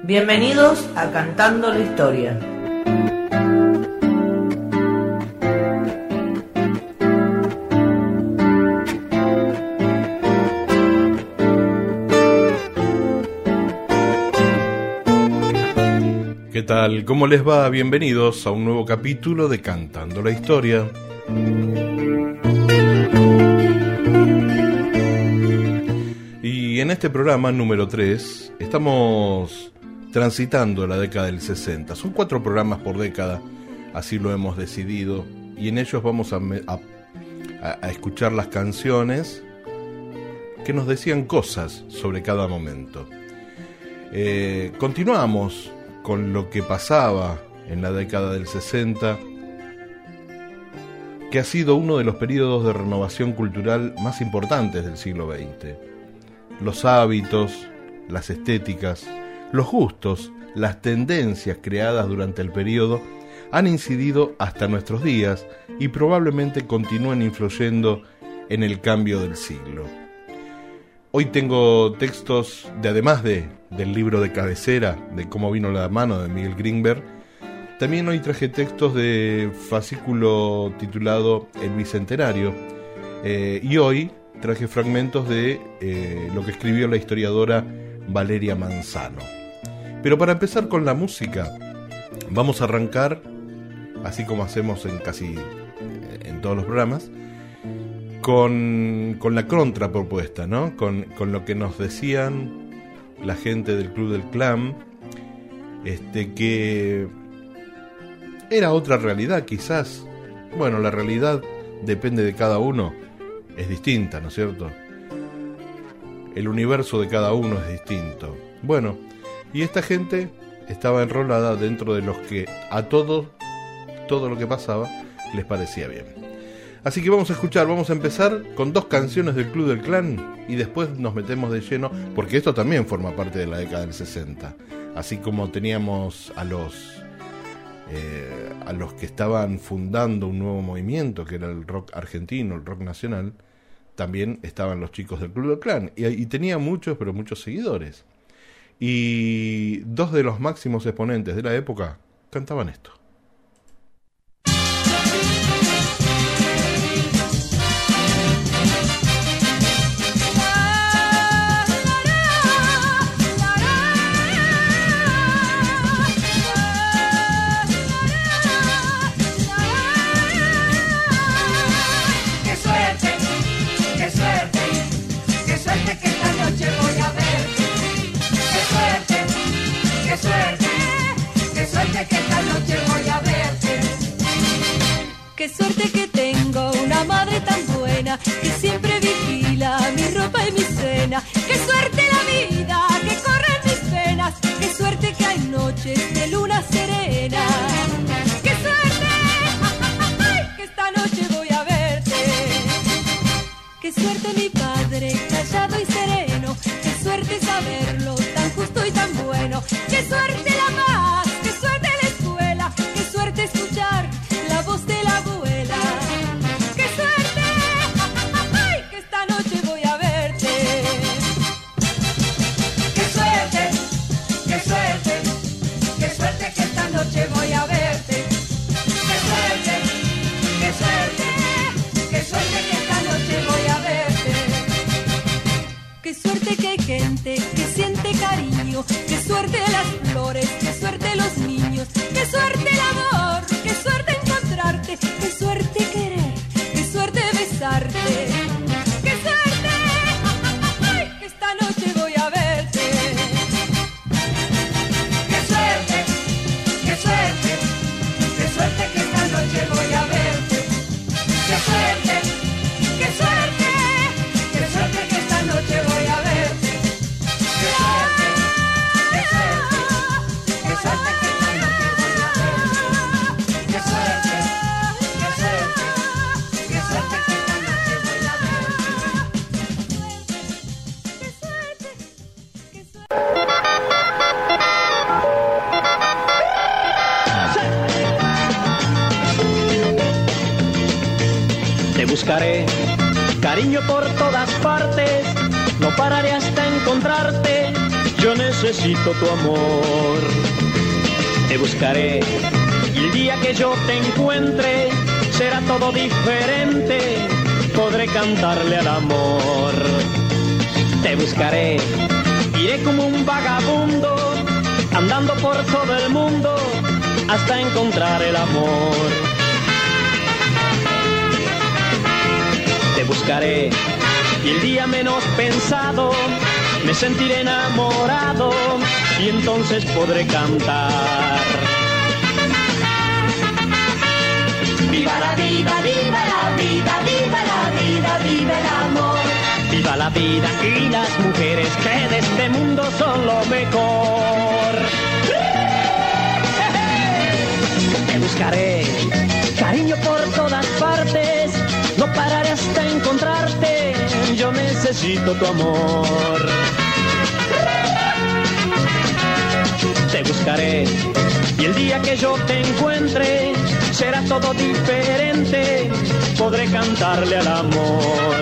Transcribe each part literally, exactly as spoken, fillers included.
Bienvenidos a Cantando la Historia. ¿Qué tal? ¿Cómo les va? Bienvenidos a un nuevo capítulo de Cantando la Historia. Y en este programa número tres estamos transitando la década del sesenta. Son cuatro programas por década, así lo hemos decidido, y en ellos vamos a, a, a escuchar las canciones que nos decían cosas sobre cada momento. Eh, continuamos con lo que pasaba en la década del sesenta, que ha sido uno de los periodos de renovación cultural más importantes del siglo veinte. Los hábitos, las estéticas, los gustos, las tendencias creadas durante el periodo han incidido hasta nuestros días y probablemente continúen influyendo en el cambio del siglo. Hoy tengo textos de, además de, del libro de cabecera, de Cómo vino la mano, de Miguel Grinberg, también hoy traje textos de fascículo titulado El Bicentenario, eh, y hoy traje fragmentos de eh, lo que escribió la historiadora Valeria Manzano. Pero para empezar con la música, vamos a arrancar, así como hacemos en casi en todos los programas, con, con la contrapropuesta, ¿no? Con, con lo que nos decían la gente del Club del Clan, este, que era otra realidad quizás. Bueno, la realidad depende de cada uno, es distinta, ¿no es cierto? El universo de cada uno es distinto. Bueno, y esta gente estaba enrolada dentro de los que a todos, todo lo que pasaba les parecía bien. Así que vamos a escuchar, vamos a empezar con dos canciones del Club del Clan y después nos metemos de lleno, porque esto también forma parte de la década del sesenta. Así como teníamos a los, eh, a los que estaban fundando un nuevo movimiento, que era el rock argentino, el rock nacional, también estaban los chicos del Club del Clan. Y, y tenía muchos, pero muchos seguidores. Y dos de los máximos exponentes de la época cantaban esto. Qué suerte que tengo una madre tan buena que siempre vigila mi ropa y mi cena. Qué suerte la vida que corre en mis venas. Qué suerte que hay noches de luna serena. Qué suerte, ay, que esta noche voy a verte. Qué suerte mi padre callado y sereno. Qué suerte saberlo tan justo y tan bueno. Qué suerte la paz, qué suerte la escuela. Qué suerte escuchar la voz de la abuela. ¡Qué suerte! ¡Ay, que esta noche voy a verte! ¡Qué suerte! ¡Qué suerte! ¡Qué suerte que esta noche voy a verte! ¡Qué suerte! ¡Qué suerte! ¡Qué suerte que esta noche voy a verte! ¡Qué suerte que hay gente que siente cariño! ¡Qué suerte las flores! ¡Qué suerte los niños! ¡Qué suerte el amor! ¡Qué suerte encontrarte! ¡Qué suerte querer! ¡Qué suerte besarte! ¡Qué suerte! ¡Ay, que esta noche voy a verte! ¡Qué suerte! ¡Qué suerte! ¡Qué suerte que esta noche voy a verte! ¡Qué suerte! ¡Qué suerte! ¡Qué suerte que esta noche voy a verte! ¡Qué suerte! ¡Qué suerte! ¡Qué suerte que esta noche voy a verte! ¡Qué suerte! ¡Qué suerte! ¡Qué suerte que esta noche voy a verte! ¡Qué suerte! ¡Qué suerte! Te buscaré, cariño, por todas partes, no pararé hasta encontrarte. yo necesito tu amor. Te buscaré y el día que yo te encuentre será todo diferente, podré cantarle al amor. Te buscaré, iré como un vagabundo, andando por todo el mundo, hasta encontrar el amor. Te buscaré y el día menos pensado me sentiré enamorado y entonces podré cantar. Viva la vida, viva la vida, viva la vida, viva el amor. Viva la vida y las mujeres que de este mundo son lo mejor. Te buscaré, cariño por todas partes, no pararé hasta encontrarte, yo necesito tu amor. Te buscaré y el día que yo te encuentre será todo diferente, podré cantarle al amor.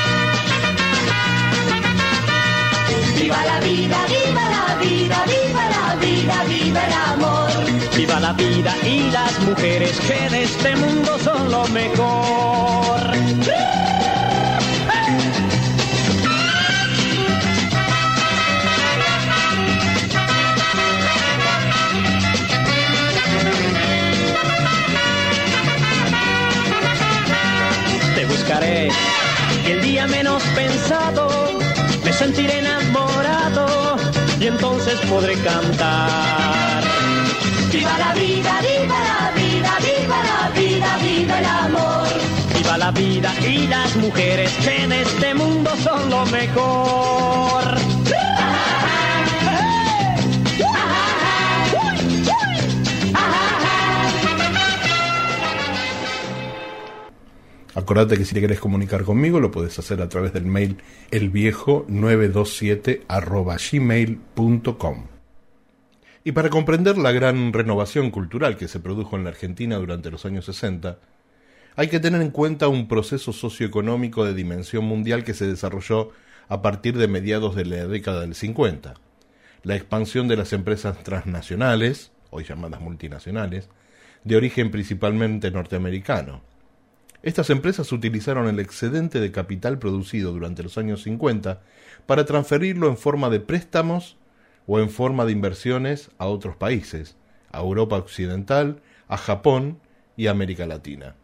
Viva la vida, viva la vida, viva la vida, viva el amor. Viva la vida y las mujeres que de este mundo son lo mejor. Te buscaré y el día menos pensado me sentiré enamorado y entonces podré cantar. Viva la vida, viva la vida, viva la vida, viva el amor. Viva la vida y las mujeres que en este mundo son lo mejor. Acordate que si te querés comunicar conmigo lo podés hacer a través del mail elviejo nueve dos siete arroba gmail punto com. Y para comprender la gran renovación cultural que se produjo en la Argentina durante los años sesenta, hay que tener en cuenta un proceso socioeconómico de dimensión mundial que se desarrolló a partir de mediados de la década del cincuenta. La expansión de las empresas transnacionales, hoy llamadas multinacionales, de origen principalmente norteamericano. Estas empresas utilizaron el excedente de capital producido durante los años cincuenta para transferirlo en forma de préstamos o en forma de inversiones a otros países, a Europa Occidental, a Japón y a América Latina.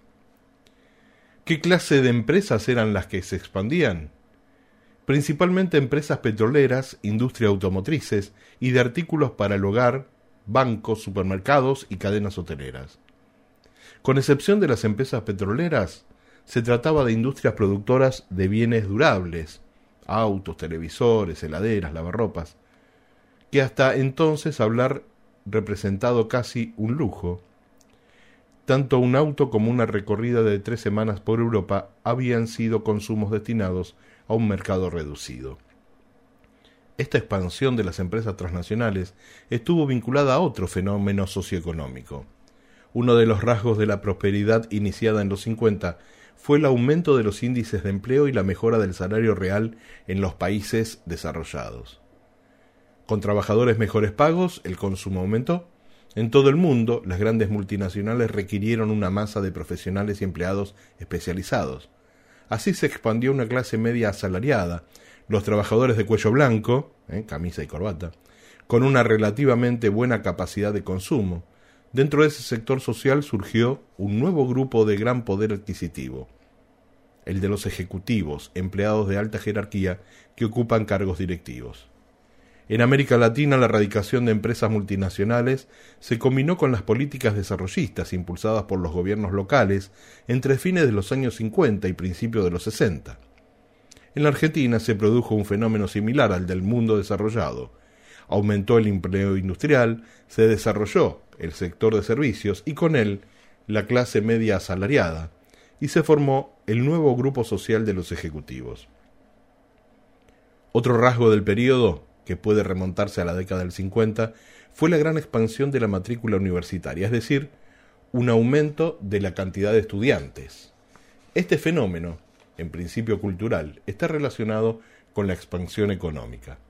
¿Qué clase de empresas eran las que se expandían? Principalmente empresas petroleras, industria automotrices y de artículos para el hogar, bancos, supermercados y cadenas hoteleras. Con excepción de las empresas petroleras, se trataba de industrias productoras de bienes durables, autos, televisores, heladeras, lavarropas, que hasta entonces hablar representado casi un lujo. Tanto un auto como una recorrida de tres semanas por Europa habían sido consumos destinados a un mercado reducido. Esta expansión de las empresas transnacionales estuvo vinculada a otro fenómeno socioeconómico. Uno de los rasgos de la prosperidad iniciada en los cincuenta fue el aumento de los índices de empleo y la mejora del salario real en los países desarrollados. Con trabajadores mejores pagos, el consumo aumentó. En todo el mundo, las grandes multinacionales requirieron una masa de profesionales y empleados especializados. Así se expandió una clase media asalariada, los trabajadores de cuello blanco, eh, camisa y corbata, con una relativamente buena capacidad de consumo. Dentro de ese sector social surgió un nuevo grupo de gran poder adquisitivo, el de los ejecutivos, empleados de alta jerarquía que ocupan cargos directivos. En América Latina, la radicación de empresas multinacionales se combinó con las políticas desarrollistas impulsadas por los gobiernos locales entre fines de los años cincuenta y principios de los sesenta. En la Argentina se produjo un fenómeno similar al del mundo desarrollado. Aumentó el empleo industrial, se desarrolló el sector de servicios y con él la clase media asalariada, y se formó el nuevo grupo social de los ejecutivos. Otro rasgo del periodo, que puede remontarse a la década del cincuenta, fue la gran expansión de la matrícula universitaria, es decir, un aumento de la cantidad de estudiantes. Este fenómeno, en principio cultural, está relacionado con la expansión económica.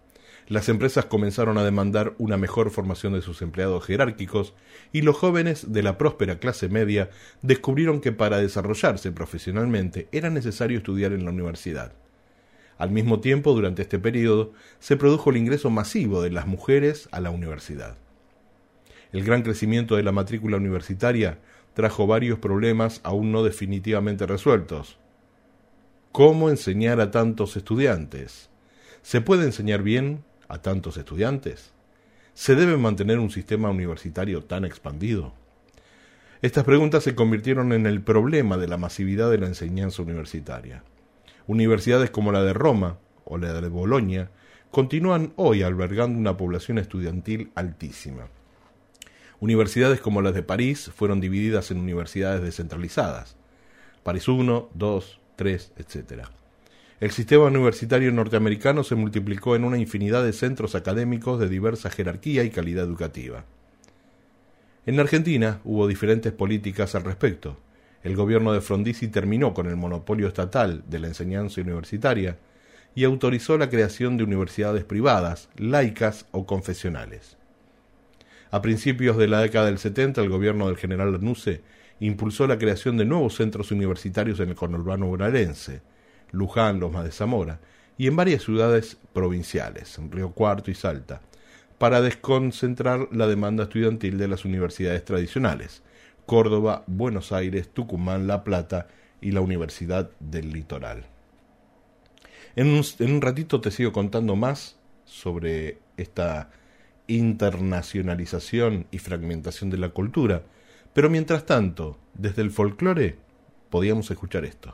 Las empresas comenzaron a demandar una mejor formación de sus empleados jerárquicos y los jóvenes de la próspera clase media descubrieron que para desarrollarse profesionalmente era necesario estudiar en la universidad. Al mismo tiempo, durante este periodo, se produjo el ingreso masivo de las mujeres a la universidad. El gran crecimiento de la matrícula universitaria trajo varios problemas aún no definitivamente resueltos. ¿Cómo enseñar a tantos estudiantes? ¿Se puede enseñar bien a tantos estudiantes? ¿Se debe mantener un sistema universitario tan expandido? Estas preguntas se convirtieron en el problema de la masividad de la enseñanza universitaria. Universidades como la de Roma o la de Bolonia continúan hoy albergando una población estudiantil altísima. Universidades como las de París fueron divididas en universidades descentralizadas. París uno, dos, tres, etcétera. El sistema universitario norteamericano se multiplicó en una infinidad de centros académicos de diversa jerarquía y calidad educativa. En la Argentina hubo diferentes políticas al respecto. El gobierno de Frondizi terminó con el monopolio estatal de la enseñanza universitaria y autorizó la creación de universidades privadas, laicas o confesionales. A principios de la década del setenta, el gobierno del general Lanusse impulsó la creación de nuevos centros universitarios en el conurbano bonaerense, Luján, Lomas de Zamora, y en varias ciudades provinciales, Río Cuarto y Salta, para desconcentrar la demanda estudiantil de las universidades tradicionales, Córdoba, Buenos Aires, Tucumán, La Plata y la Universidad del Litoral. En un, en un ratito te sigo contando más sobre esta internacionalización y fragmentación de la cultura, pero mientras tanto, desde el folclore, podíamos escuchar esto.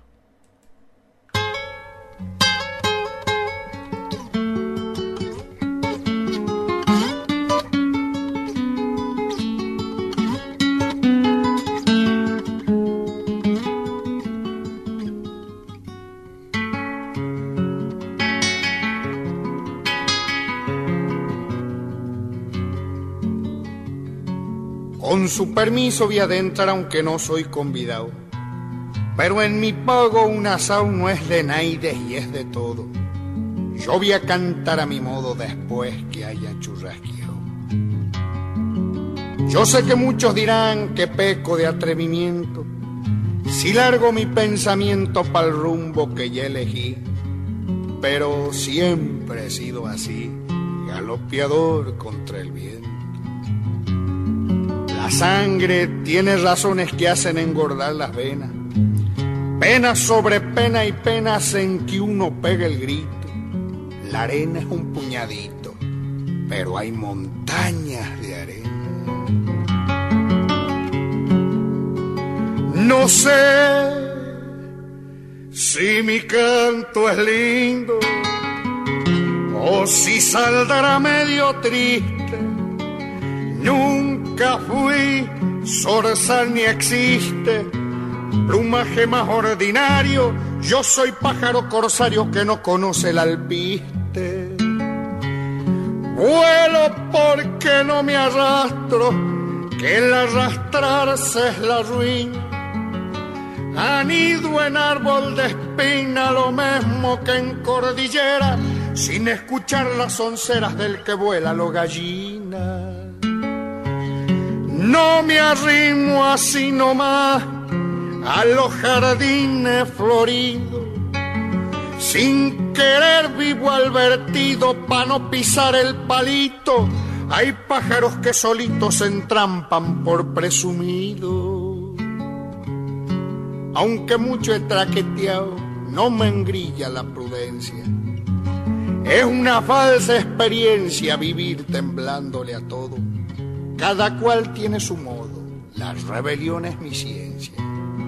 Con su permiso voy a adentrar aunque no soy convidado, pero en mi pago un asao no es de naides y es de todo. Yo voy a cantar a mi modo después que haya churrasqueado. Yo sé que muchos dirán que peco de atrevimiento si largo mi pensamiento pa'l rumbo que ya elegí, pero siempre he sido así, galopeador contra el viento. La sangre tiene razones que hacen engordar las venas, pena sobre pena y penas en que uno pega el grito. La arena es un puñadito, pero hay montañas de arena. No sé si mi canto es lindo o si saldrá medio triste. Nunca fui zorzal ni existe plumaje más ordinario. Yo soy pájaro corsario que no conoce el alpiste. Vuelo porque no me arrastro, que el arrastrarse es la ruina. Anido en árbol de espina, lo mismo que en cordillera, sin escuchar las onceras del que vuela lo gallina. No me arrimo así nomás a los jardines floridos, sin querer vivo al vertido pa' no pisar el palito. Hay pájaros que solitos se entrampan por presumido. Aunque mucho he traqueteado, no me engrilla la prudencia. Es una falsa experiencia vivir temblándole a todo. Cada cual tiene su modo, la rebelión es mi ciencia.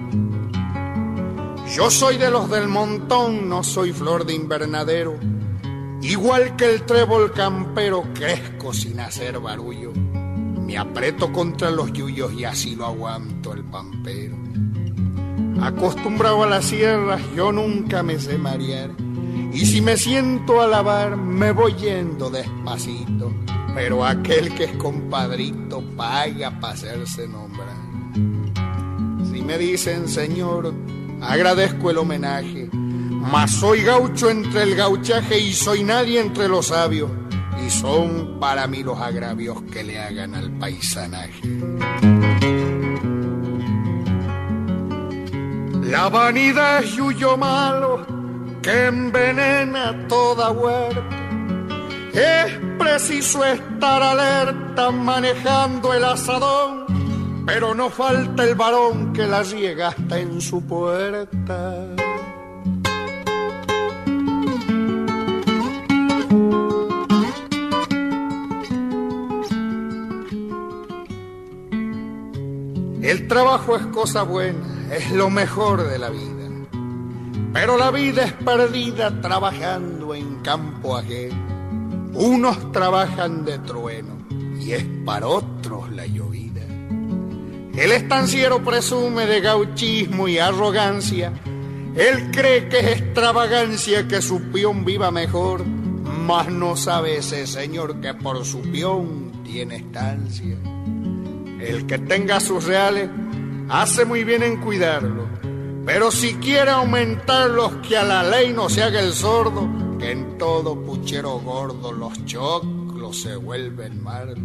Yo soy de los del montón, no soy flor de invernadero. Igual que el trébol campero, crezco sin hacer barullo. Me aprieto contra los yuyos y así lo aguanto el pampero. Acostumbrado a las sierras, yo nunca me sé marear. Y si me siento a lavar, me voy yendo despacito. Pero aquel que es compadrito paga para hacerse nombrar. Si me dicen señor, agradezco el homenaje, mas soy gaucho entre el gauchaje y soy nadie entre los sabios. y son para mí los agravios que le hagan al paisanaje. La vanidad es yuyo malo que envenena toda huerta. Es preciso estar alerta manejando el asadón, pero no falta el varón que la riega hasta en su puerta. El trabajo es cosa buena, es lo mejor de la vida, pero la vida es perdida trabajando en campo ajeno. Unos trabajan de trueno y es para otros la llovida. El estanciero presume de gauchismo y arrogancia. Él cree que es extravagancia que su peón viva mejor, mas no sabe ese señor que por su peón tiene estancia. El que tenga sus reales hace muy bien en cuidarlo, pero si quiere aumentarlos, que a la ley no se haga el sordo, que en todo puchero gordo los choclos se vuelven marlos.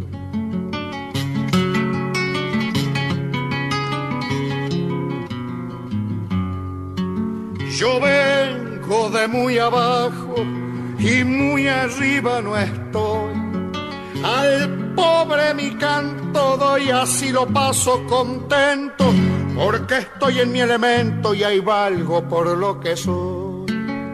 Yo vengo de muy abajo y muy arriba no estoy. Al pobre mi canto doy, así lo paso contento, porque estoy en mi elemento y ahí valgo por lo que soy.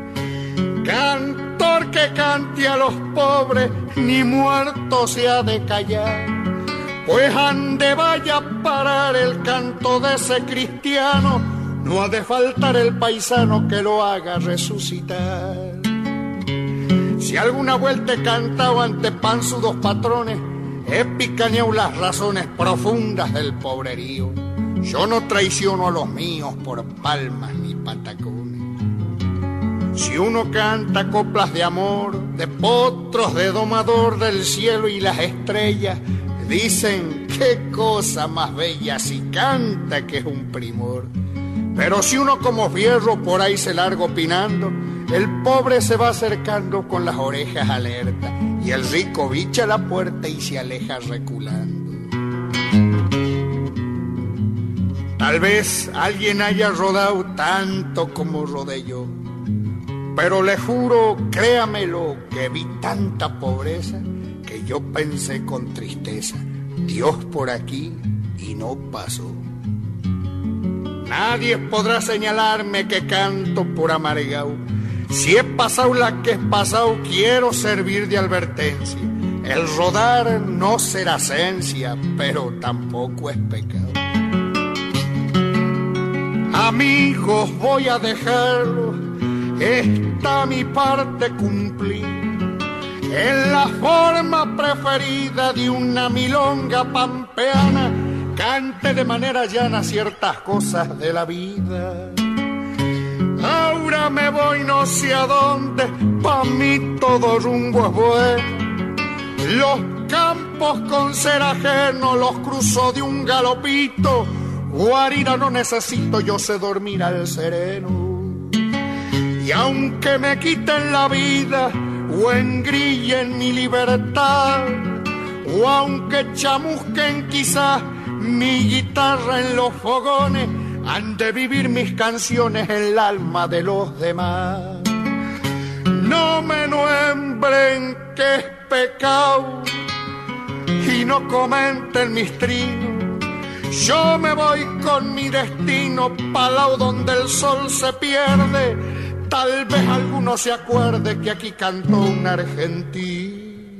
Cantor que cante a los pobres, ni muerto se ha de callar, pues ande vaya a parar el canto de ese cristiano, no ha de faltar el paisano que lo haga resucitar. Si alguna vuelta he cantado ante panzudos patrones, he picaneado las razones profundas del pobrerío. Yo no traiciono a los míos por palmas ni patacones. Si uno canta coplas de amor, de potros, de domador del cielo y las estrellas, dicen qué cosa más bella si canta, que es un primor. Pero si uno como fierro por ahí se larga opinando, el pobre se va acercando con las orejas alertas y el rico bicha la puerta y se aleja reculando. Tal vez alguien haya rodado tanto como rodé yo, pero le juro, créamelo, que vi tanta pobreza que yo pensé con tristeza, Dios por aquí, y no pasó. Nadie podrá señalarme que canto por amargao. Si he pasado la que he pasado, quiero servir de advertencia. El rodar no será ciencia, pero tampoco es pecado. Amigos, voy a dejarlo, está mi parte cumplida, en la forma preferida de una milonga pampeana, cante de manera llana ciertas cosas de la vida. Ahora me voy no sé a dónde, pa' mí todo rumbo es bueno. Los campos con ser ajeno los cruzo de un galopito. Guarida no necesito, yo sé dormir al sereno. Y aunque me quiten la vida o engrillen mi libertad, o aunque chamusquen quizás mi guitarra en los fogones, han de vivir mis canciones en el alma de los demás. No me nombren que es pecado y no comenten mis trinos. Yo me voy con mi destino pa'l lado donde el sol se pierde. Tal vez alguno se acuerde que aquí cantó un argentino.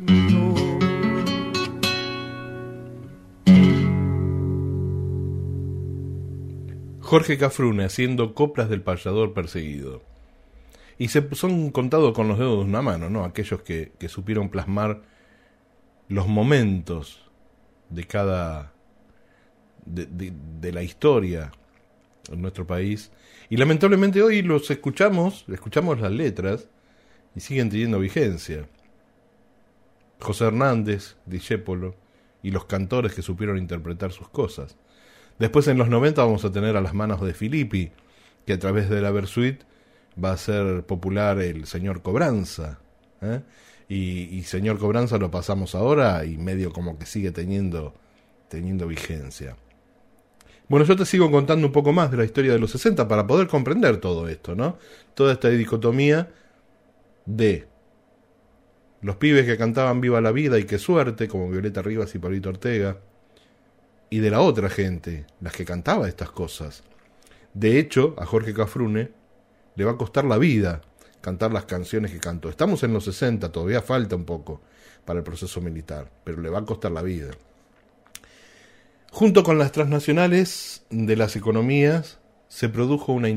Jorge Cafrune haciendo coplas del payador perseguido. Y se son contados con los dedos de una mano, ¿no? Aquellos que, que supieron plasmar los momentos de cada... De, de, de la historia en nuestro país. Y lamentablemente hoy los escuchamos, escuchamos las letras y siguen teniendo vigencia. José Hernández, Discépolo y los cantores que supieron interpretar sus cosas. Después en los noventa vamos a tener a las manos de Filippi, que a través de la Versuit va a ser popular el señor Cobranza, ¿eh? y, y Señor Cobranza lo pasamos ahora y medio como que sigue teniendo, teniendo vigencia. Bueno, yo te sigo contando un poco más de la historia de los sesenta para poder comprender todo esto, ¿no? Toda esta dicotomía de los pibes que cantaban Viva la Vida y Qué Suerte, como Violeta Rivas y Pablito Ortega, y de la otra gente, las que cantaba estas cosas. De hecho, a Jorge Cafrune le va a costar la vida cantar las canciones que cantó. Estamos en los sesenta, todavía falta un poco para el proceso militar, pero le va a costar la vida. Junto con las transnacionales de las economías, se produjo una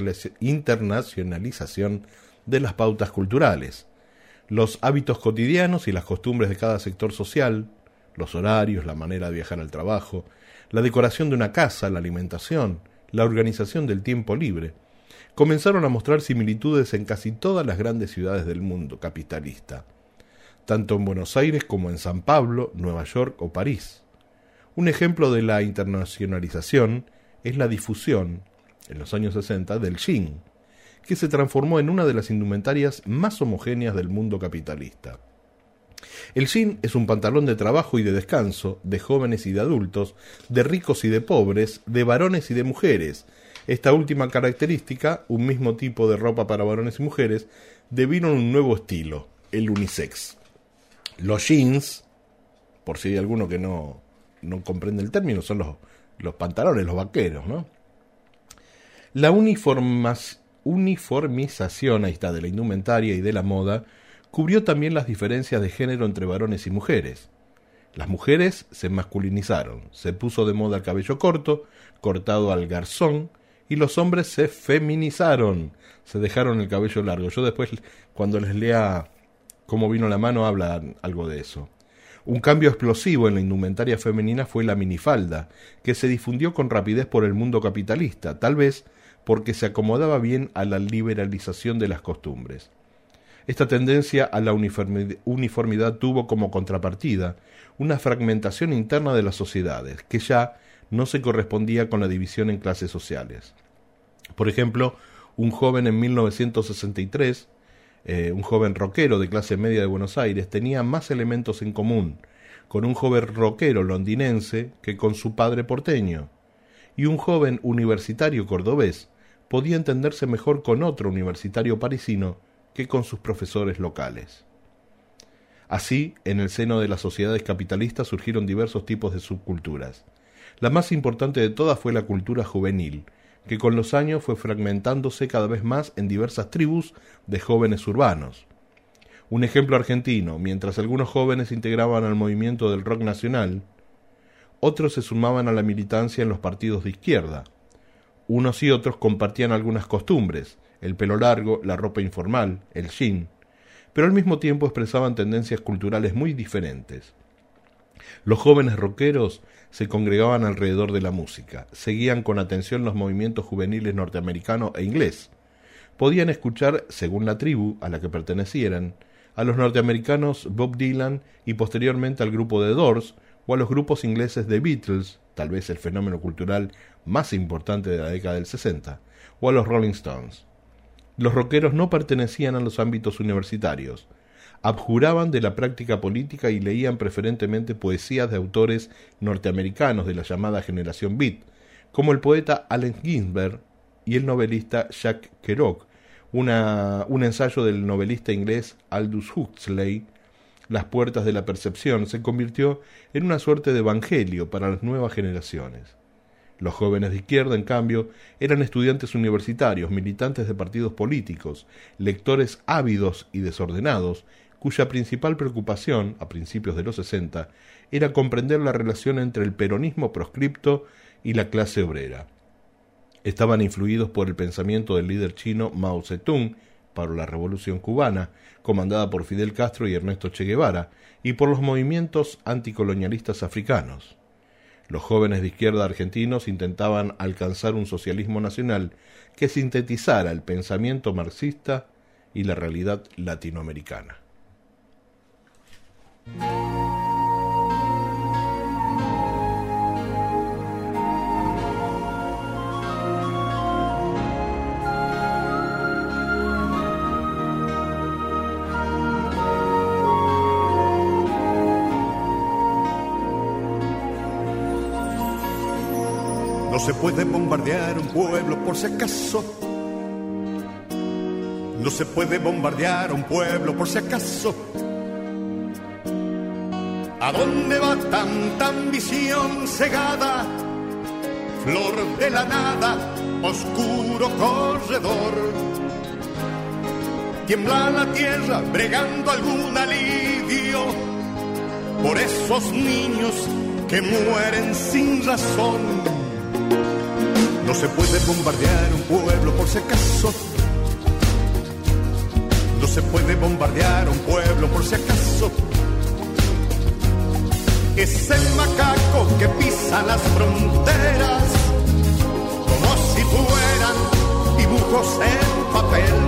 internacionalización de las pautas culturales. Los hábitos cotidianos y las costumbres de cada sector social, los horarios, la manera de viajar al trabajo, la decoración de una casa, la alimentación, la organización del tiempo libre, comenzaron a mostrar similitudes en casi todas las grandes ciudades del mundo capitalista, tanto en Buenos Aires como en San Pablo, Nueva York o París. Un ejemplo de la internacionalización es la difusión, en los años sesenta, del jean, que se transformó en una de las indumentarias más homogéneas del mundo capitalista. El jean es un pantalón de trabajo y de descanso, de jóvenes y de adultos, de ricos y de pobres, de varones y de mujeres. Esta última característica, un mismo tipo de ropa para varones y mujeres, devino un nuevo estilo, el unisex. Los jeans, por si hay alguno que no, no comprende el término, son los, los pantalones, los vaqueros, ¿no? La uniformas, uniformización, ahí está, de la indumentaria y de la moda, cubrió también las diferencias de género entre varones y mujeres. Las mujeres se masculinizaron, se puso de moda el cabello corto, cortado al garzón, y los hombres se feminizaron, se dejaron el cabello largo. Yo después, cuando les lea cómo vino la mano, habla algo de eso. Un cambio explosivo en la indumentaria femenina fue la minifalda, que se difundió con rapidez por el mundo capitalista, tal vez porque se acomodaba bien a la liberalización de las costumbres. Esta tendencia a la uniformidad tuvo como contrapartida una fragmentación interna de las sociedades, que ya no se correspondía con la división en clases sociales. Por ejemplo, un joven en mil novecientos sesenta y tres, eh, un joven rockero de clase media de Buenos Aires, tenía más elementos en común con un joven rockero londinense que con su padre porteño, y un joven universitario cordobés podía entenderse mejor con otro universitario parisino que con sus profesores locales. Así, en el seno de las sociedades capitalistas surgieron diversos tipos de subculturas. La más importante de todas fue la cultura juvenil, que con los años fue fragmentándose cada vez más en diversas tribus de jóvenes urbanos. Un ejemplo argentino: mientras algunos jóvenes se integraban al movimiento del rock nacional, otros se sumaban a la militancia en los partidos de izquierda. Unos y otros compartían algunas costumbres, el pelo largo, la ropa informal, el jean, pero al mismo tiempo expresaban tendencias culturales muy diferentes. Los jóvenes rockeros se congregaban alrededor de la música, seguían con atención los movimientos juveniles norteamericano e inglés. Podían escuchar, según la tribu a la que pertenecieran, a los norteamericanos Bob Dylan y posteriormente al grupo The Doors, o a los grupos ingleses The Beatles, tal vez el fenómeno cultural más importante de la década del sesenta, o a los Rolling Stones. Los rockeros no pertenecían a los ámbitos universitarios, abjuraban de la práctica política y leían preferentemente poesías de autores norteamericanos de la llamada generación Beat, como el poeta Allen Ginsberg y el novelista Jack Kerouac. Una, un ensayo del novelista inglés Aldous Huxley, Las puertas de la percepción, se convirtió en una suerte de evangelio para las nuevas generaciones. Los jóvenes de izquierda, en cambio, eran estudiantes universitarios, militantes de partidos políticos, lectores ávidos y desordenados, cuya principal preocupación, a principios de los sesenta, era comprender la relación entre el peronismo proscripto y la clase obrera. Estaban influidos por el pensamiento del líder chino Mao Zedong para la Revolución Cubana, comandada por Fidel Castro y Ernesto Che Guevara, y por los movimientos anticolonialistas africanos. Los jóvenes de izquierda argentinos intentaban alcanzar un socialismo nacional que sintetizara el pensamiento marxista y la realidad latinoamericana. No se puede bombardear un pueblo por si acaso. No se puede bombardear un pueblo por si acaso. ¿A dónde va tanta ambición cegada? Flor de la nada, oscuro corredor. Tiembla la tierra bregando algún alivio por esos niños que mueren sin razón. No se puede bombardear un pueblo por si acaso. No se puede bombardear un pueblo por si acaso. Es el macaco que pisa las fronteras como si fueran dibujos en papel.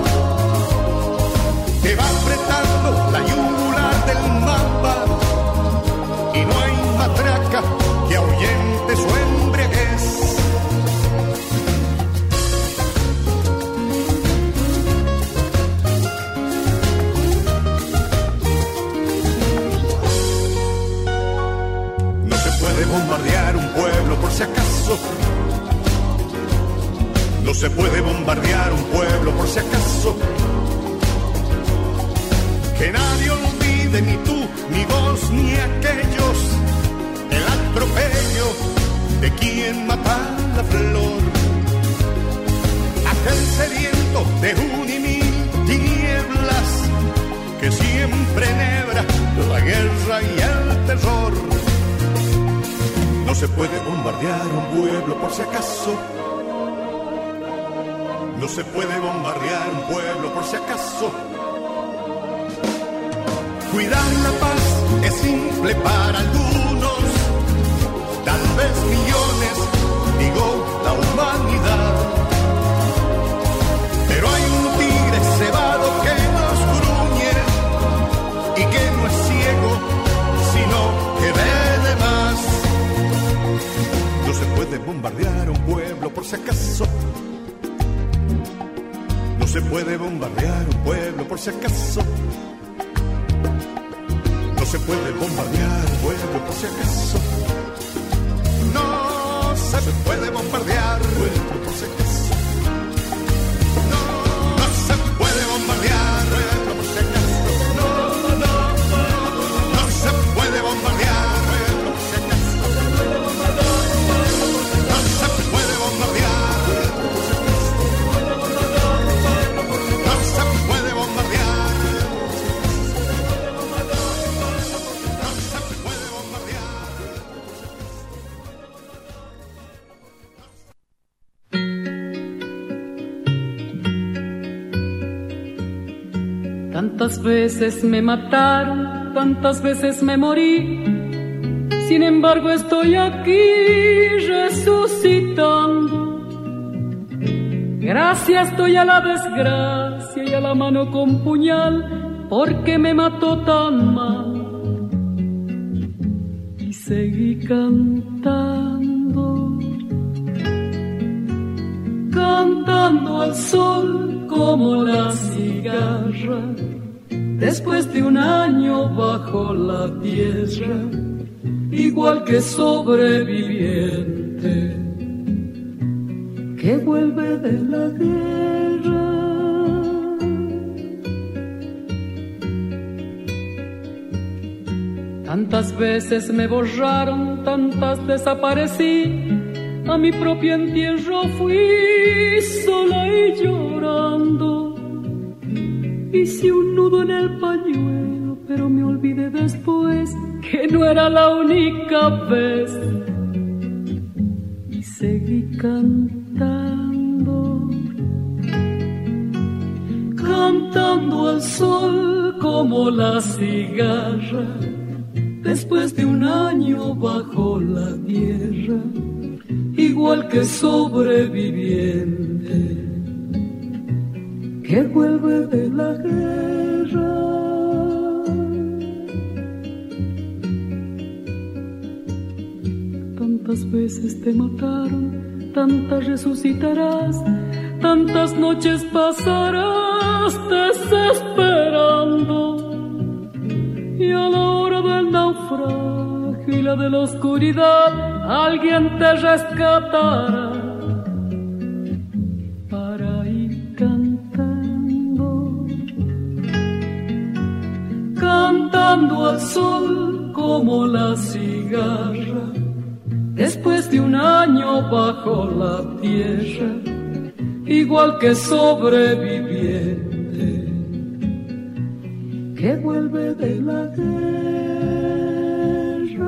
Que va apretando la yugular del mapa y no hay matraca que ahuyente su embriaguez. No se puede bombardear un pueblo por si acaso. No se puede bombardear un pueblo por si acaso. Que nadie olvide, ni tú, ni vos, ni aquellos, el atropello de quien mata la flor. Aquel sediento de un y mil tinieblas que siempre enhebra la guerra y el terror. No se puede bombardear un pueblo por si acaso. No se puede bombardear un pueblo por si acaso. Cuidar la paz es simple para algunos, tal vez millones, digo la humanidad. Pero hay un tigre cebado que nos gruñe y que no es ciego, sino que ve de más. No se puede bombardear un pueblo por si acaso. No se puede bombardear un pueblo por si acaso. No se puede bombardear un pueblo por si acaso. No se puede bombardear un pueblo por si acaso. No, no se puede bombardear un pueblo por si acaso. No, no, no, no se puede bombardear un pueblo por si acaso. No se puede bombardear un pueblo por si acaso. No se puede bombardear. Tantas veces me mataron, tantas veces me morí. Sin embargo estoy aquí resucitando. Gracias doy a la desgracia y a la mano con puñal, porque me mató tan mal. Y seguí cantando, cantando al sol como la cigarra, después de un año bajo la tierra, igual que sobreviviente que vuelve de la guerra. Tantas veces me borraron, tantas desaparecí, a mi propio entierro fui sola y llorando. Hice un nudo en el pañuelo, pero me olvidé después que no era la única vez. Y seguí cantando, cantando al sol como la cigarra, después de un año bajo la tierra, igual que sobreviviente que vuelve de la guerra. Tantas veces te mataron, tantas resucitarás, tantas noches pasarás desesperando, y a la hora del naufragio fila de la oscuridad alguien te rescatara para ir cantando, cantando al sol como la cigarra, después de un año bajo la tierra, igual que sobreviviente que vuelve de la guerra.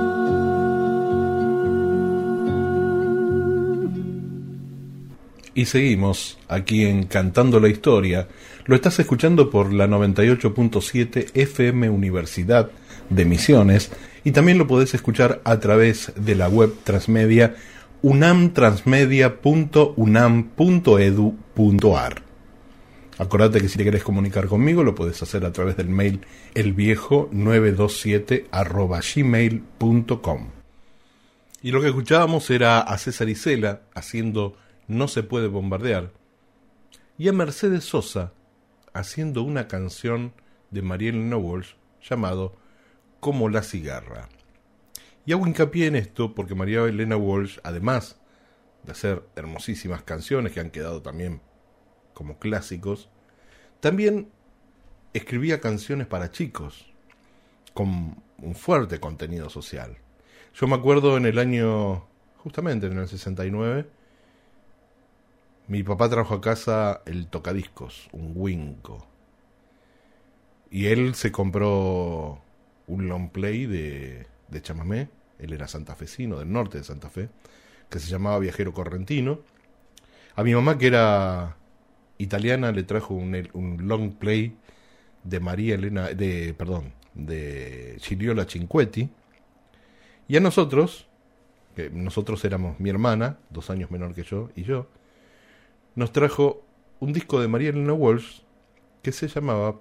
Y seguimos aquí en Cantando la Historia. Lo estás escuchando por la noventa y ocho punto siete F M Universidad de Misiones, y también lo podés escuchar a través de la web transmedia unamtransmedia punto unam punto edu punto ar. Acordate que si te querés comunicar conmigo lo podés hacer a través del mail elviejo nueve dos siete arroba gmail punto com. Y lo que escuchábamos era a César Isela haciendo No se puede bombardear, y a Mercedes Sosa haciendo una canción de María Elena Walsh llamado Como la cigarra. Y hago hincapié en esto porque María Elena Walsh, además de hacer hermosísimas canciones que han quedado también como clásicos, también escribía canciones para chicos con un fuerte contenido social. Yo me acuerdo en el año, justamente en el sesenta y nueve, mi papá trajo a casa el tocadiscos, un Winco, y él se compró un long play de, de chamamé. Él era santafesino, del norte de Santa Fe, que se llamaba Viajero Correntino. A mi mamá, que era italiana, le trajo un, un long play de María Elena, de, perdón, de Gigliola Cinquetti. Y a nosotros, que nosotros éramos mi hermana, dos años menor que yo, y yo, nos trajo un disco de María Elena Walsh que se llamaba,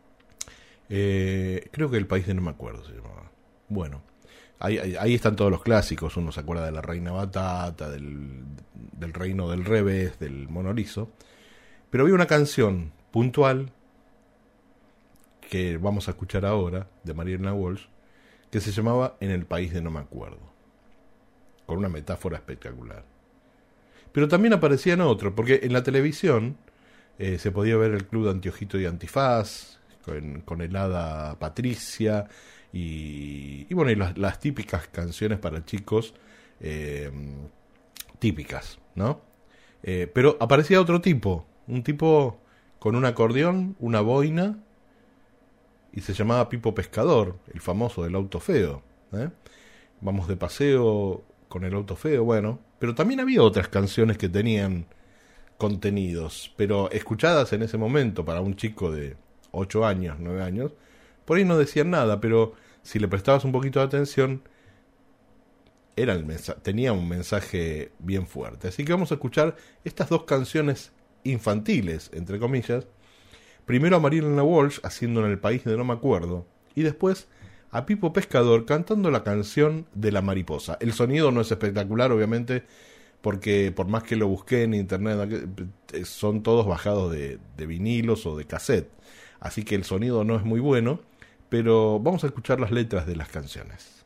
eh, creo que El País de No Me Acuerdo se llamaba. Bueno, ahí, ahí, ahí están todos los clásicos. Uno se acuerda de La Reina Batata, del, del Reino del Revés, del Mono Liso. Pero había una canción puntual que vamos a escuchar ahora, de María Elena Walsh, que se llamaba En el País de No Me Acuerdo, con una metáfora espectacular. Pero también aparecían otros, porque en la televisión eh, se podía ver el Club de Antiojito y Antifaz, con, con el hada Patricia, y, y bueno, y las, las típicas canciones para chicos, eh, típicas, ¿no? Eh, pero aparecía otro tipo, un tipo con un acordeón, una boina, y se llamaba Pipo Pescador, el famoso del auto feo, ¿eh? Vamos de paseo con el auto feo, bueno, pero también había otras canciones que tenían contenidos, pero escuchadas en ese momento para un chico de ocho años, nueve años, por ahí no decían nada, pero si le prestabas un poquito de atención, era el mensaje, tenía un mensaje bien fuerte. Así que vamos a escuchar estas dos canciones infantiles, entre comillas. Primero a María Elena Walsh haciendo En el País de No Me Acuerdo, y después a Pipo Pescador cantando la canción de La Mariposa. El sonido no es espectacular, obviamente, porque por más que lo busqué en internet, son todos bajados de, de vinilos o de cassette, así que el sonido no es muy bueno, pero vamos a escuchar las letras de las canciones.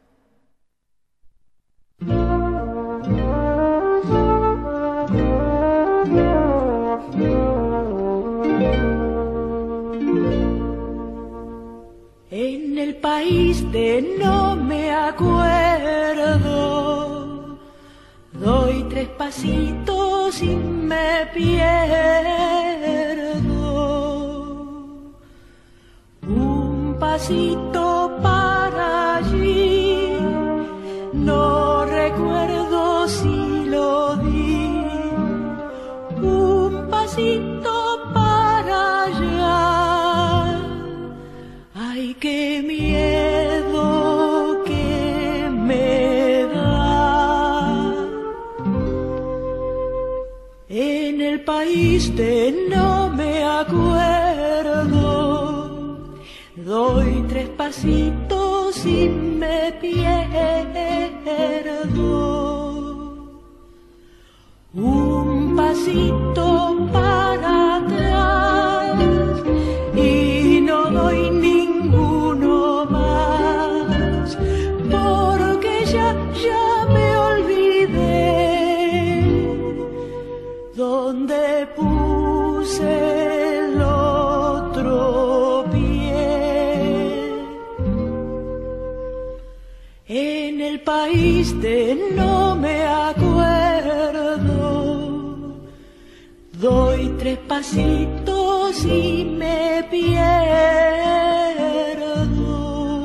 En el país de no me acuerdo, doy tres pasitos y me pierdo. Un pasito para allí, no recuerdo si lo di. Un pasito para allá, ay, qué miedo que me da. En el país de no me acuerdo, doy tres pasitos y me pierdo. Un pasito para atrás y no doy ninguno más, por En el país de no me acuerdo, doy tres pasitos y me pierdo.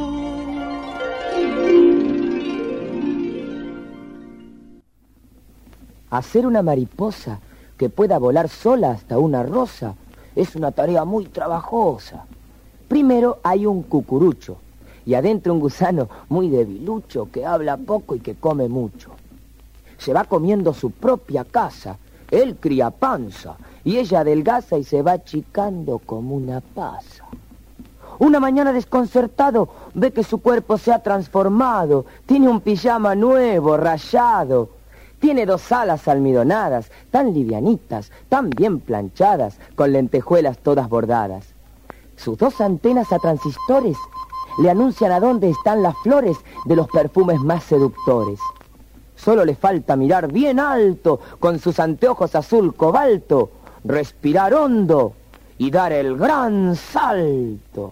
Hacer una mariposa que pueda volar sola hasta una rosa es una tarea muy trabajosa. Primero hay un cucurucho y adentro un gusano muy debilucho que habla poco y que come mucho. Se va comiendo su propia casa, él cría panza y ella adelgaza y se va achicando como una pasa. Una mañana desconcertado ve que su cuerpo se ha transformado, tiene un pijama nuevo, rayado. Tiene dos alas almidonadas, tan livianitas, tan bien planchadas, con lentejuelas todas bordadas. Sus dos antenas a transistores le anuncian a dónde están las flores de los perfumes más seductores. Solo le falta mirar bien alto, con sus anteojos azul cobalto, respirar hondo y dar el gran salto.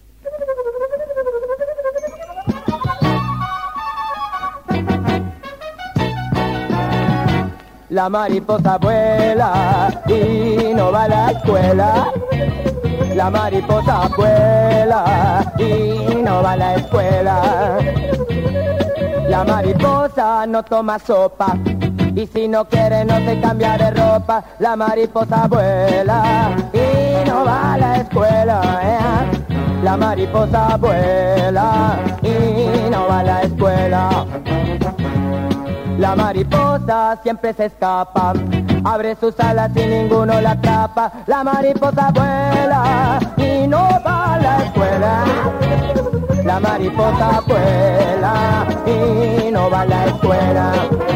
La mariposa vuela y no va a la escuela. La mariposa vuela y no va a la escuela. La mariposa no toma sopa y si no quiere no se cambia de ropa. La mariposa vuela y no va a la escuela. ¿eh? La mariposa vuela y no va a la escuela. La mariposa siempre se escapa, abre sus alas y ninguno la atrapa. La mariposa vuela y no va a la escuela. La mariposa vuela y no va a la escuela.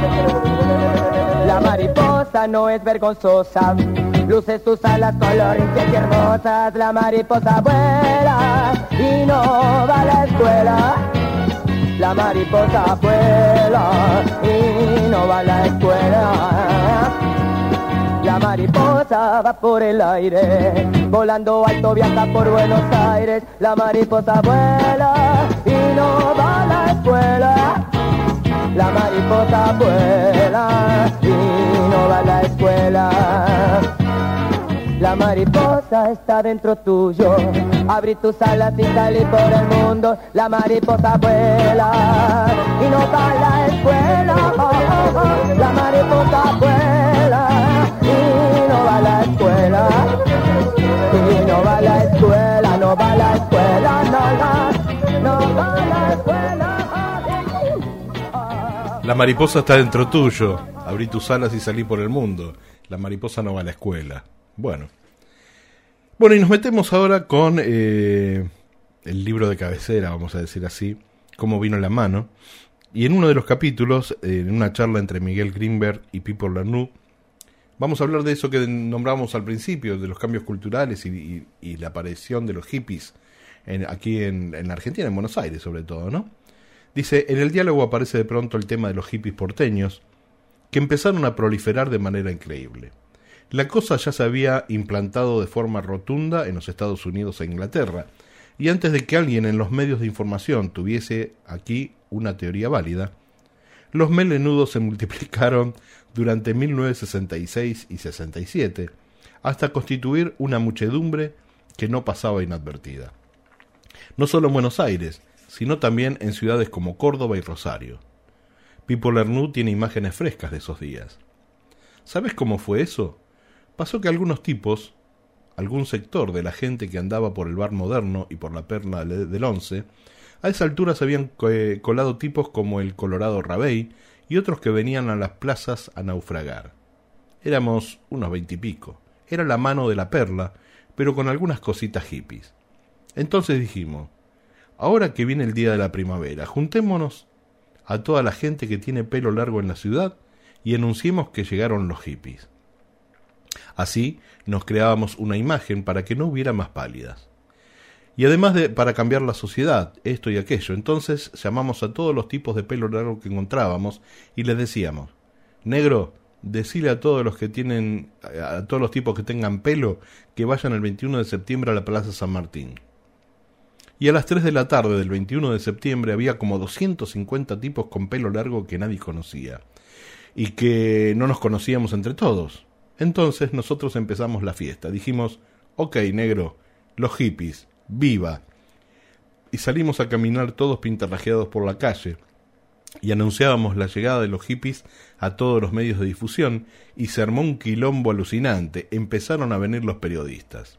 La mariposa no es vergonzosa, luce sus alas coloridas y hermosas. La mariposa vuela y no va a la escuela. La mariposa vuela y no va a la escuela. La mariposa va por el aire, volando alto viaja por Buenos Aires. La mariposa vuela y no va a la escuela. La mariposa vuela y no va a la escuela. La mariposa está dentro tuyo, abrí tus alas y salí por el mundo. La mariposa vuela y no va a la escuela. Oh, oh, oh. La mariposa vuela y no va a la escuela. Y no va a la escuela, no va a la escuela, no, no, no va a la escuela. La mariposa está dentro tuyo, abrí tus alas y salí por el mundo. La mariposa no va a la escuela. Bueno, bueno y nos metemos ahora con eh, el libro de cabecera, vamos a decir así, Cómo vino la mano. Y en uno de los capítulos, eh, en una charla entre Miguel Grinberg y Pipo Lernoux, vamos a hablar de eso que nombramos al principio, de los cambios culturales y, y, y la aparición de los hippies en, aquí en, en Argentina, en Buenos Aires sobre todo, ¿no? Dice, en el diálogo aparece de pronto el tema de los hippies porteños, que empezaron a proliferar de manera increíble. La cosa ya se había implantado de forma rotunda en los Estados Unidos e Inglaterra, y antes de que alguien en los medios de información tuviese aquí una teoría válida, los melenudos se multiplicaron durante mil novecientos sesenta y seis y sesenta y siete, hasta constituir una muchedumbre que no pasaba inadvertida. No solo en Buenos Aires, sino también en ciudades como Córdoba y Rosario. Pipo Lernoux tiene imágenes frescas de esos días. ¿Sabes cómo fue eso? Pasó que algunos tipos, algún sector de la gente que andaba por el bar Moderno y por la Perla del Once, a esa altura se habían colado tipos como el Colorado Rabey y otros que venían a las plazas a naufragar. Éramos unos veintipico. Era la mano de la Perla, pero con algunas cositas hippies. Entonces dijimos, ahora que viene el día de la primavera, juntémonos a toda la gente que tiene pelo largo en la ciudad y anunciemos que llegaron los hippies. Así nos creábamos una imagen para que no hubiera más pálidas. Y además de para cambiar la sociedad, esto y aquello, entonces llamamos a todos los tipos de pelo largo que encontrábamos y les decíamos, negro, decile a todos los que tienen, a todos los tipos que tengan pelo, que vayan el veintiuno de septiembre a la Plaza San Martín. y a las tres de la tarde del veintiuno de septiembre había como doscientos cincuenta tipos con pelo largo que nadie conocía, y que no nos conocíamos entre todos. Entonces nosotros empezamos la fiesta. Dijimos, ok, negro, los hippies, viva. Y salimos a caminar todos pintarrajeados por la calle, y anunciábamos la llegada de los hippies a todos los medios de difusión, y se armó un quilombo alucinante. Empezaron a venir los periodistas.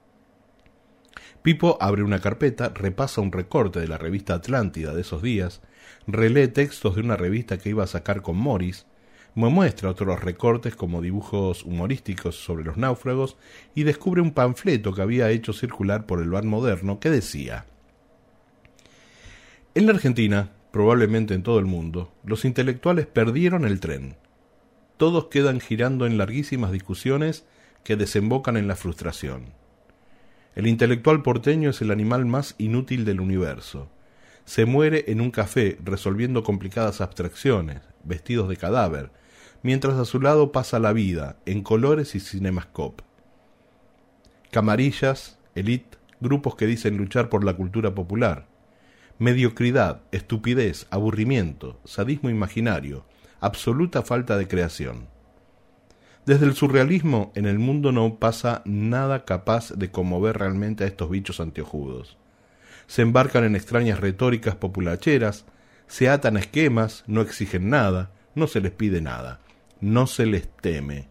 Pipo abre una carpeta, repasa un recorte de la revista Atlántida de esos días, relee textos de una revista que iba a sacar con Morris, me muestra otros recortes como dibujos humorísticos sobre los náufragos y descubre un panfleto que había hecho circular por el bar moderno que decía: en la Argentina, probablemente en todo el mundo, los intelectuales perdieron el tren. Todos quedan girando en larguísimas discusiones que desembocan en la frustración. El intelectual porteño es el animal más inútil del universo. Se muere en un café resolviendo complicadas abstracciones, vestidos de cadáver, mientras a su lado pasa la vida, en colores y cinemascope. Camarillas, élite, grupos que dicen luchar por la cultura popular. Mediocridad, estupidez, aburrimiento, sadismo imaginario, absoluta falta de creación. Desde el surrealismo, en el mundo no pasa nada capaz de conmover realmente a estos bichos anteojudos. Se embarcan en extrañas retóricas populacheras, se atan a esquemas, no exigen nada, no se les pide nada, no se les teme.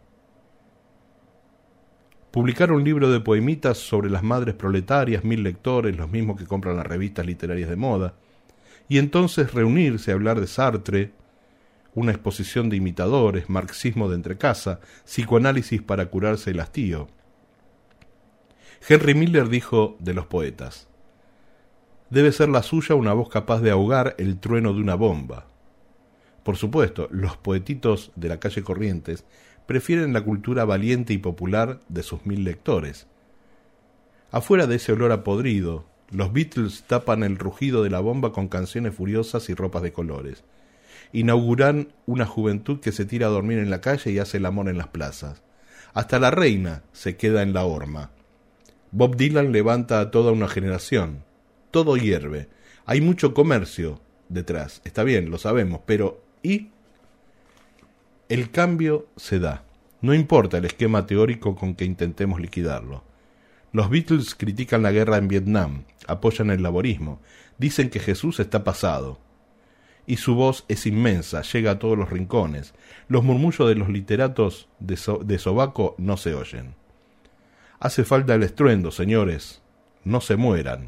Publicar un libro de poemitas sobre las madres proletarias, mil lectores, los mismos que compran las revistas literarias de moda, y entonces reunirse a hablar de Sartre, una exposición de imitadores, marxismo de entrecasa, psicoanálisis para curarse el hastío. Henry Miller dijo de los poetas: debe ser la suya una voz capaz de ahogar el trueno de una bomba. Por supuesto, los poetitos de la calle Corrientes prefieren la cultura valiente y popular de sus mil lectores. Afuera de ese olor a podrido, los Beatles tapan el rugido de la bomba con canciones furiosas y ropas de colores. Inauguran una juventud que se tira a dormir en la calle y hace el amor en las plazas. Hasta la reina se queda en la horma. Bob Dylan levanta a toda una generación. Todo hierve. Hay mucho comercio detrás. Está bien, lo sabemos, pero ¿y? El cambio se da. No importa el esquema teórico con que intentemos liquidarlo. Los Beatles critican la guerra en Vietnam, apoyan el laborismo, dicen que Jesús está pasado. Y su voz es inmensa, llega a todos los rincones. Los murmullos de los literatos de, so- de sobaco no se oyen. Hace falta el estruendo, señores. No se mueran.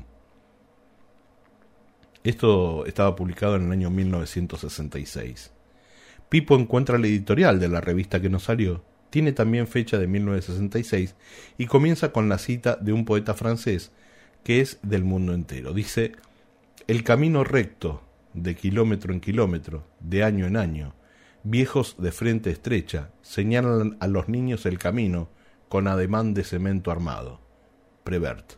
Esto estaba publicado en el año mil novecientos sesenta y seis. Pipo encuentra el editorial de la revista que nos salió. Tiene también fecha de mil novecientos sesenta y seis y comienza con la cita de un poeta francés que es del mundo entero. Dice: el camino recto, de kilómetro en kilómetro, de año en año, viejos de frente estrecha, señalan a los niños el camino con ademán de cemento armado. Prévert.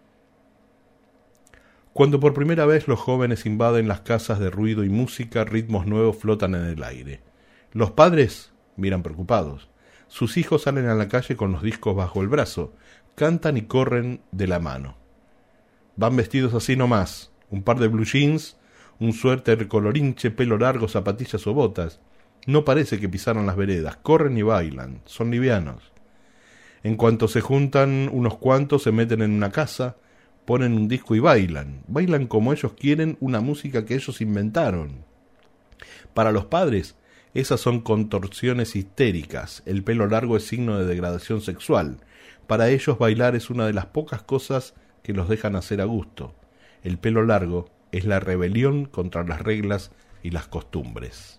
Cuando por primera vez los jóvenes invaden las casas de ruido y música, ritmos nuevos flotan en el aire. Los padres miran preocupados. Sus hijos salen a la calle con los discos bajo el brazo, cantan y corren de la mano. Van vestidos así nomás, un par de blue jeans, un suéter colorinche, pelo largo, zapatillas o botas. No parece que pisaron las veredas, corren y bailan, son livianos. En cuanto se juntan unos cuantos, se meten en una casa, ponen un disco y bailan. Bailan como ellos quieren, una música que ellos inventaron. Para los padres, esas son contorsiones histéricas. El pelo largo es signo de degradación sexual. Para ellos bailar es una de las pocas cosas que los dejan hacer a gusto. El pelo largo es la rebelión contra las reglas y las costumbres.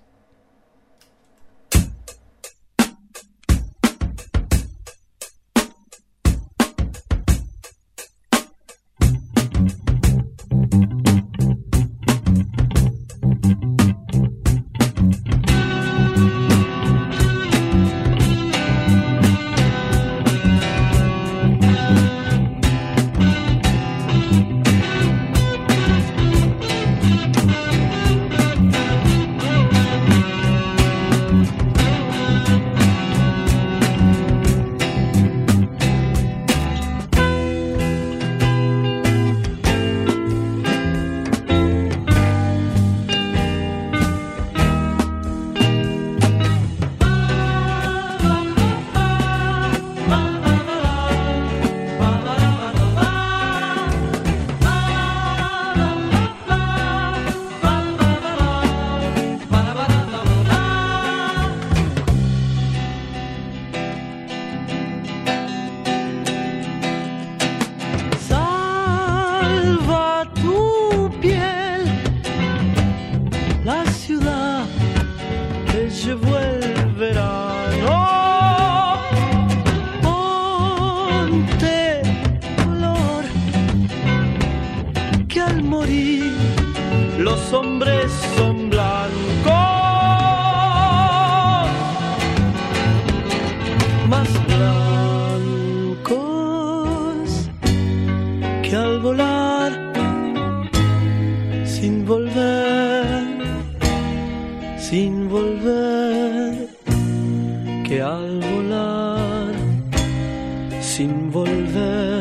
sin volver, que al volar sin volver.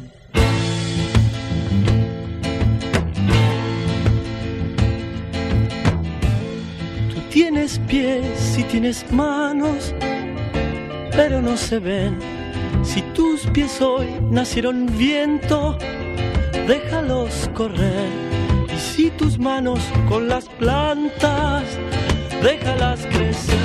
Tú tienes pies y tienes manos, pero no se ven. Si tus pies hoy nacieron viento, déjalos correr. Y si tus manos con las plantas, déjalas crecer.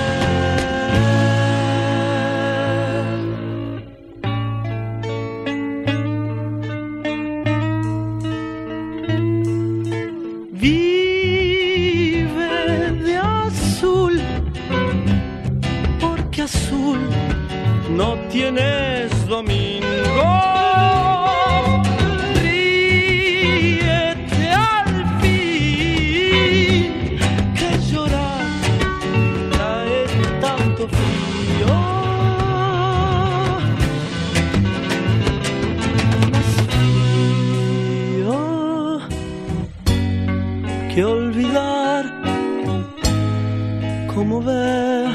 Vive de azul, porque azul no tienes domingo. Ríete al fin, que llorar trae tanto frío. Más frío que olvidar cómo ver,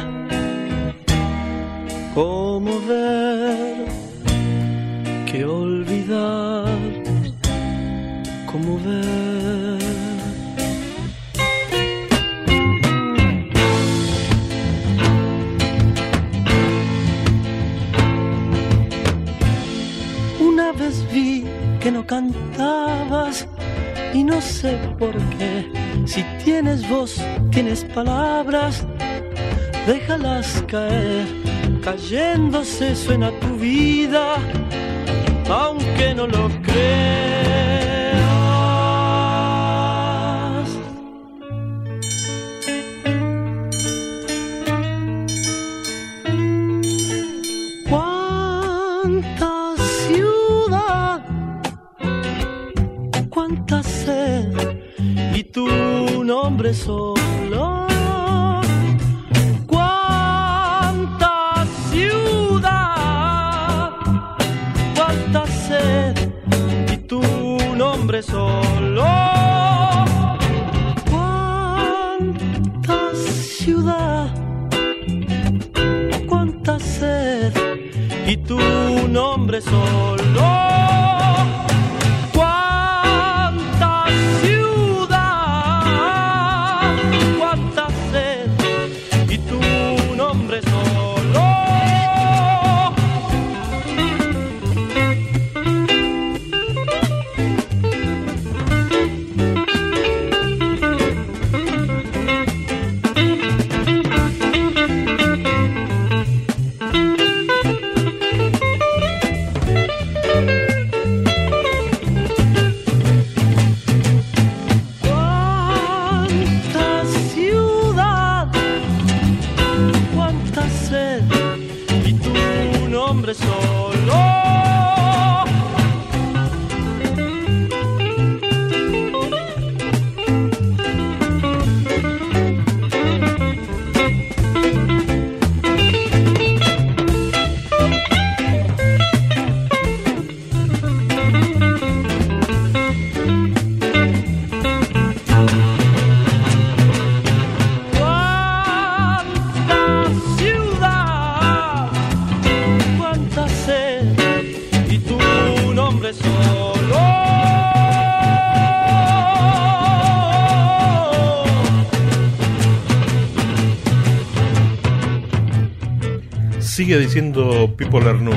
cómo ver, que olvidar, cómo ver. Una vez vi que no cantabas y no sé por qué. Si tienes voz, tienes palabras, déjalas caer. Cayéndose suena tu vida, aunque no lo creas. Cuánta ciudad, cuánta sed, y tu nombre solo. Solo cuánta ciudad, cuánta sed, y tu nombre solo. Cuánta ciudad, cuánta sed, y tu nombre solo. Sigue diciendo Pipo Lernoux.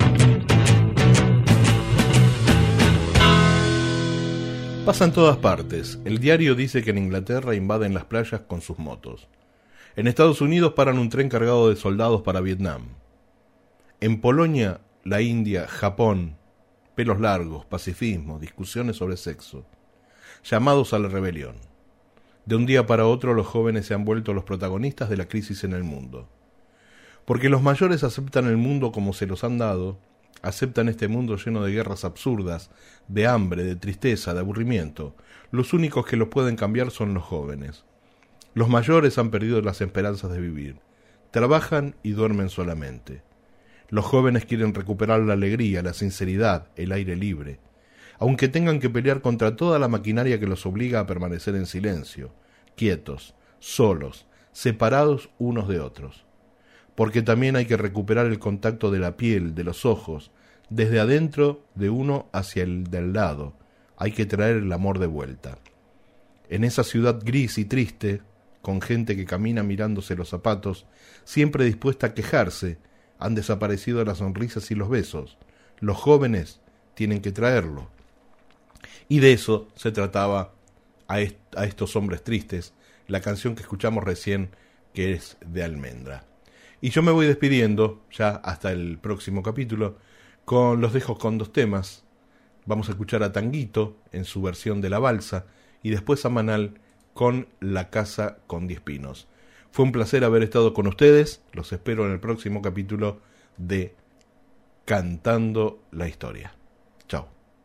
Pasa en todas partes. El diario dice que en Inglaterra invaden las playas con sus motos. En Estados Unidos paran un tren cargado de soldados para Vietnam. En Polonia, la India, Japón, pelos largos, pacifismo, discusiones sobre sexo, llamados a la rebelión. De un día para otro los jóvenes se han vuelto los protagonistas de la crisis en el mundo. Porque los mayores aceptan el mundo como se los han dado, aceptan este mundo lleno de guerras absurdas, de hambre, de tristeza, de aburrimiento. Los únicos que los pueden cambiar son los jóvenes. Los mayores han perdido las esperanzas de vivir. Trabajan y duermen solamente. Los jóvenes quieren recuperar la alegría, la sinceridad, el aire libre, aunque tengan que pelear contra toda la maquinaria que los obliga a permanecer en silencio, quietos, solos, separados unos de otros. Porque también hay que recuperar el contacto de la piel, de los ojos, desde adentro de uno hacia el del lado. Hay que traer el amor de vuelta. En esa ciudad gris y triste, con gente que camina mirándose los zapatos, siempre dispuesta a quejarse, han desaparecido las sonrisas y los besos. Los jóvenes tienen que traerlo. Y de eso se trataba a, est- a estos hombres tristes, la canción que escuchamos recién, que es de Almendra. Y yo me voy despidiendo, ya hasta el próximo capítulo, con los dejo con dos temas. Vamos a escuchar a Tanguito en su versión de la balsa, y después a Manal con La Casa con Diez Pinos. Fue un placer haber estado con ustedes, los espero en el próximo capítulo de Cantando la Historia. Chao.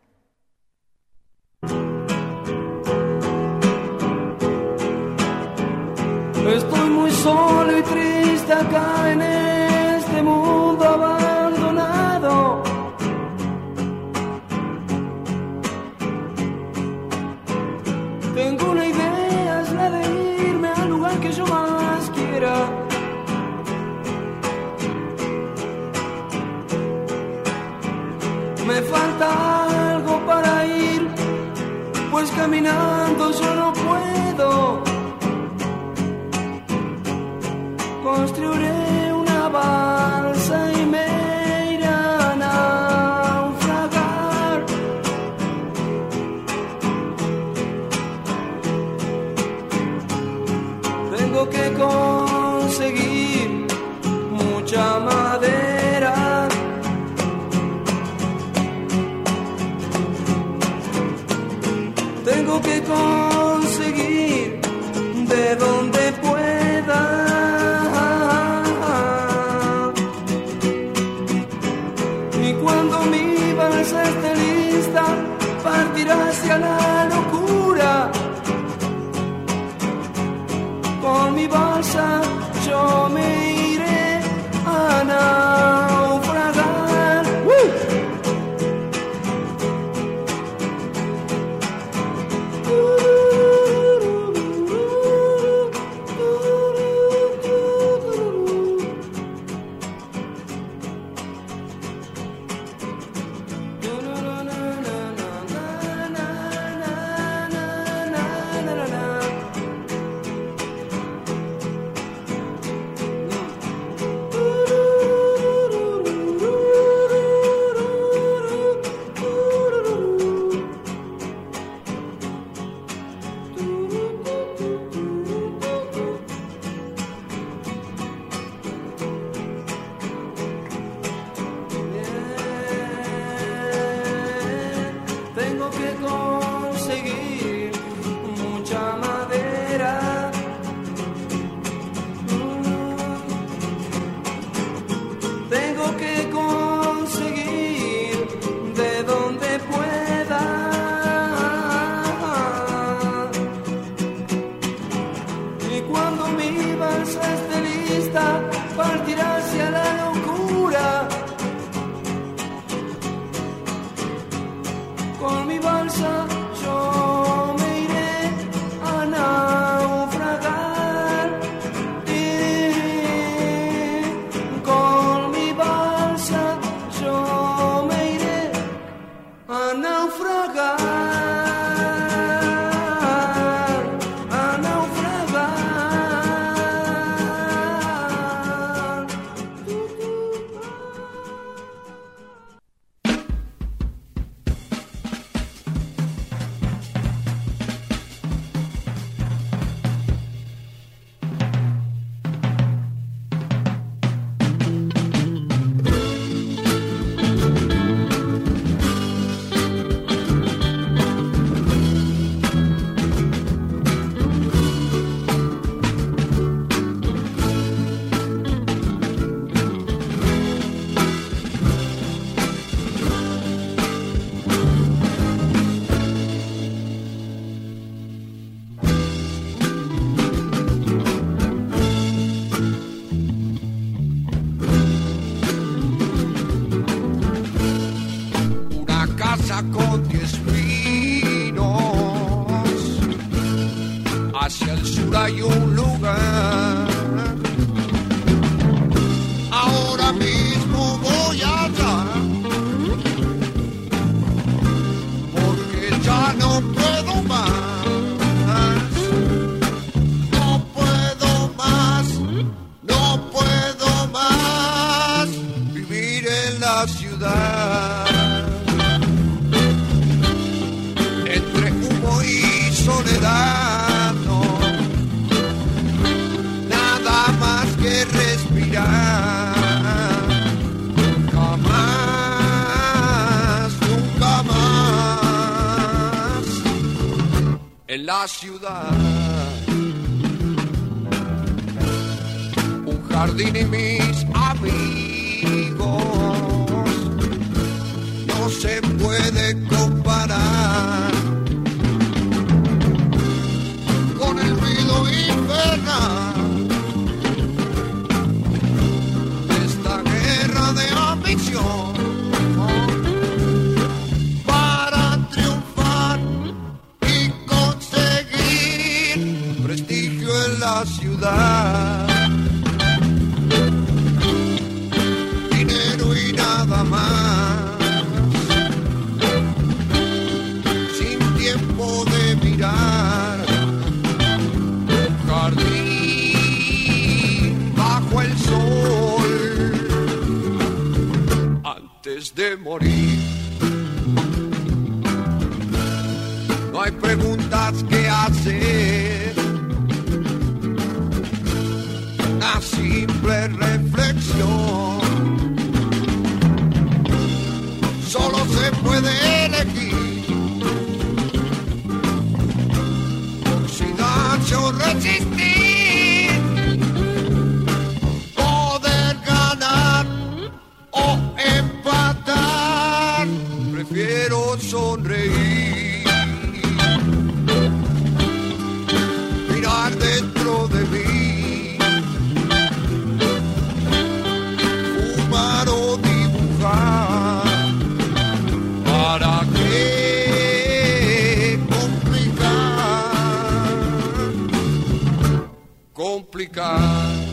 Estoy muy solo y triste acá en este mundo abandonado. Tengo una idea, es la de irme al lugar que yo más quiera. Me falta algo para ir, pues caminando yo no puedo. Construiré una balsa y me iré a naufragar. Tengo que conseguir mucha madera. Tengo que conseguir de donde pueda. Esté lista, partirá hacia la locura. Con mi balsa yo me iré a naufragar. ¡Uh! la ciudad. Un jardín y mis amigos no se puede comparar con el ruido infernal de esta guerra de ambición para triunfar y conseguir prestigio en la ciudad, dinero y nada más. De mirar un jardín bajo el sol antes de morir. No hay preguntas que hacer, una simple reflexión. Solo se puede elegir o resistir, poder ganar o empatar. Prefiero sonreír, mirar dentro de mí, fumar o dibujar. ¿Para qué complicar? Complicar.